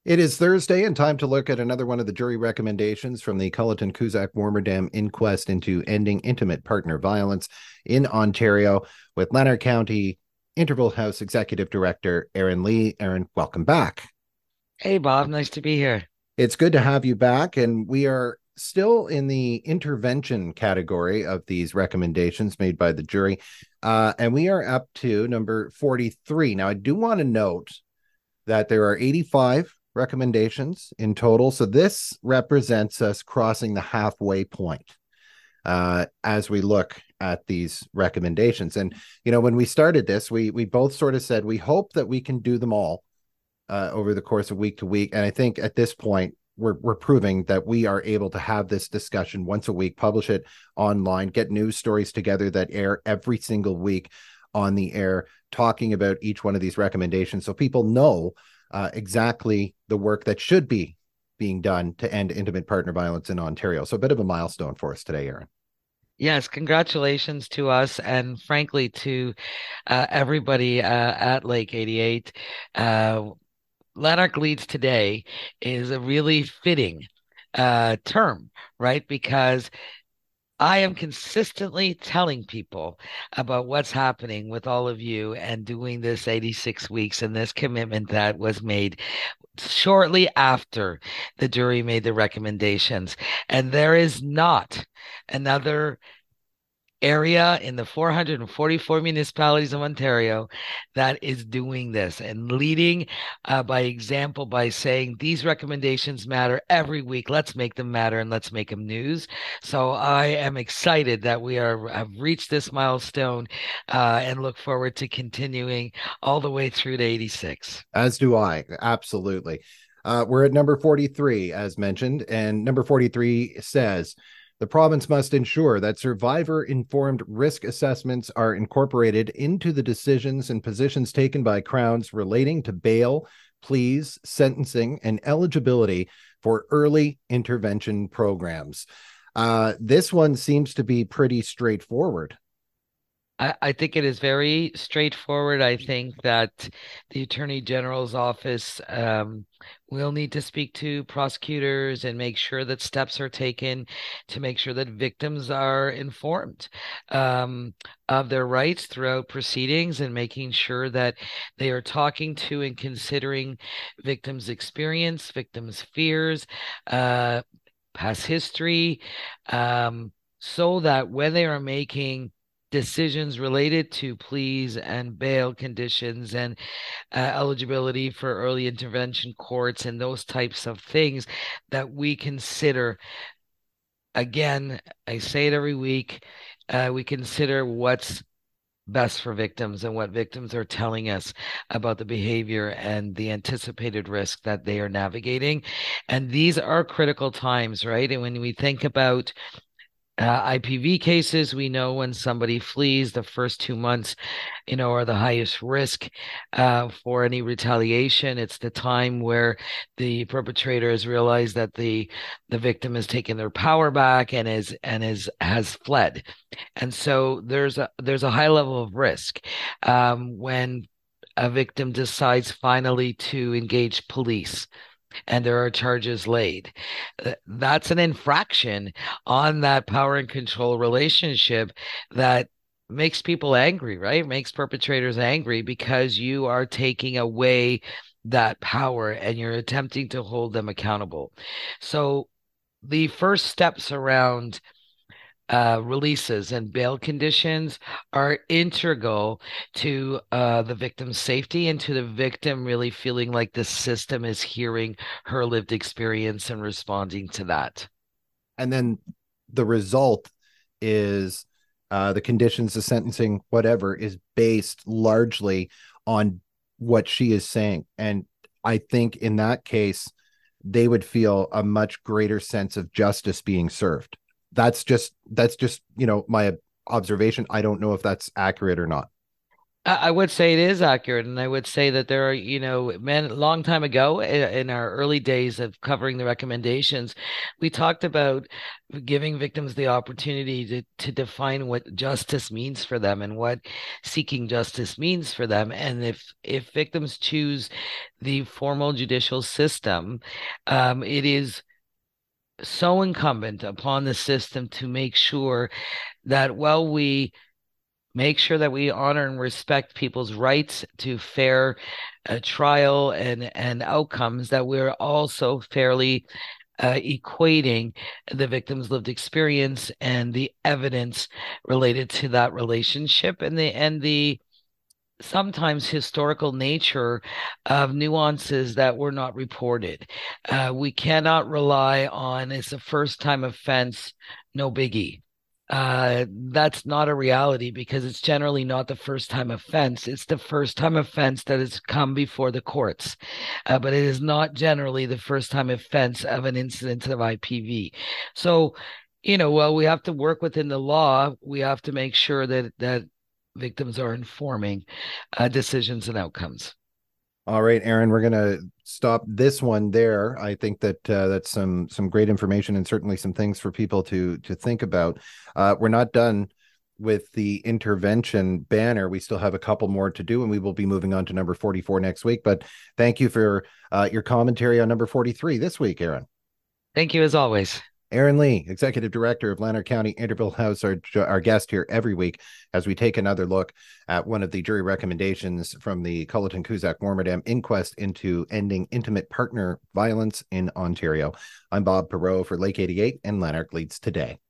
It is Thursday and time to look at another one of the jury recommendations from the Culleton Cusack Warmerdam inquest into ending intimate partner violence in Ontario with Lanark County Interval House Executive Director Aaron Lee. Aaron, welcome back. Hey Bob, nice to be here. It's good to have you back, and we are still in the intervention category of these recommendations made by the jury. And we are up to number 43. Now, I do want to note that there are 85 recommendations in total. So this represents us crossing the halfway point as we look at these recommendations. And, when we started this, we both sort of said we hope that we can do them all over the course of week to week. And I think at this point, we're proving that we are able to have this discussion once a week, publish it online, get news stories together that air every single week on the air, talking about each one of these recommendations so people know exactly the work that should be being done to end intimate partner violence in Ontario. So a bit of a milestone for us today, Aaron. Yes, congratulations to us and frankly to everybody at Lake 88. Uh, Lanark Leads Today is a really fitting term, right? Because I am consistently telling people about what's happening with all of you and doing this 86 weeks and this commitment that was made shortly after the jury made the recommendations. And there is not another area in the 444 municipalities of Ontario that is doing this and leading by example by saying these recommendations matter every week. Let's make them matter and let's make them news. So I am excited that we have reached this milestone and look forward to continuing all the way through to 86. As do I. Absolutely. We're at number 43, as mentioned, and number 43 says the province must ensure that survivor informed risk assessments are incorporated into the decisions and positions taken by Crowns relating to bail, pleas, sentencing, and eligibility for early intervention programs. This one seems to be pretty straightforward. I think it is very straightforward. I think that the Attorney General's office will need to speak to prosecutors and make sure that steps are taken to make sure that victims are informed um, of their rights throughout proceedings and making sure that they are talking to and considering victims' experience, victims' fears, uh, past history, so that when they are making decisions related to pleas and bail conditions and eligibility for early intervention courts and those types of things that we consider. Again, I say it every week, we consider what's best for victims and what victims are telling us about the behavior and the anticipated risk that they are navigating. And these are critical times, right? And when we think about IPV cases, we know when somebody flees, the first 2 months, are the highest risk for any retaliation. It's the time where the perpetrator has realized that the victim has taken their power back and is has fled, and so there's a high level of risk when a victim decides finally to engage police and there are charges laid. That's an infraction on that power and control relationship that makes people angry, right? Makes perpetrators angry because you are taking away that power and you're attempting to hold them accountable. So the first steps around releases and bail conditions are integral to the victim's safety and to the victim really feeling like the system is hearing her lived experience and responding to that. And then the result is the conditions, the sentencing, whatever, is based largely on what she is saying. And I think in that case, they would feel a much greater sense of justice being served. That's just my observation. I don't know if that's accurate or not. I would say it is accurate, and I would say that there are, men, long time ago in our early days of covering the recommendations, we talked about giving victims the opportunity to define what justice means for them and what seeking justice means for them. And if victims choose the formal judicial system, it is so incumbent upon the system to make sure that while we make sure that we honor and respect people's rights to fair trial and outcomes, that we're also fairly equating the victim's lived experience and the evidence related to that relationship and the sometimes historical nature of nuances that were not reported. We cannot rely on it's a first time offense, no biggie. That's not a reality because it's generally not the first time offense. It's the first time offense that has come before the courts, but it is not generally the first time offense of an incident of IPV. So, while we have to work within the law, we have to make sure that victims are informing decisions and outcomes. All right, Aaron, we're gonna stop this one there. I think that that's some great information and certainly some things for people to think about. We're not done with the intervention banner. We still have a couple more to do, and we will be moving on to number 44 next week. But thank you for your commentary on number 43 this week, Aaron. Thank you as always. Aaron Lee, Executive Director of Lanark County Interville House, our guest here every week as we take another look at one of the jury recommendations from the Culleton Cusack Warmerdam inquest into ending intimate partner violence in Ontario. I'm Bob Perot for Lake 88, and Lanark leads today.